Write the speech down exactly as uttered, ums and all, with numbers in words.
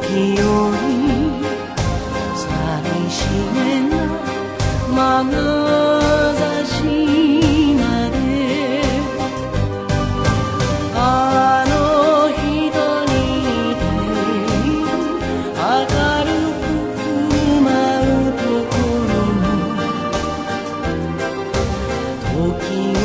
時より寂しげな眼差しまであの人に似ている明るく振る舞うところも時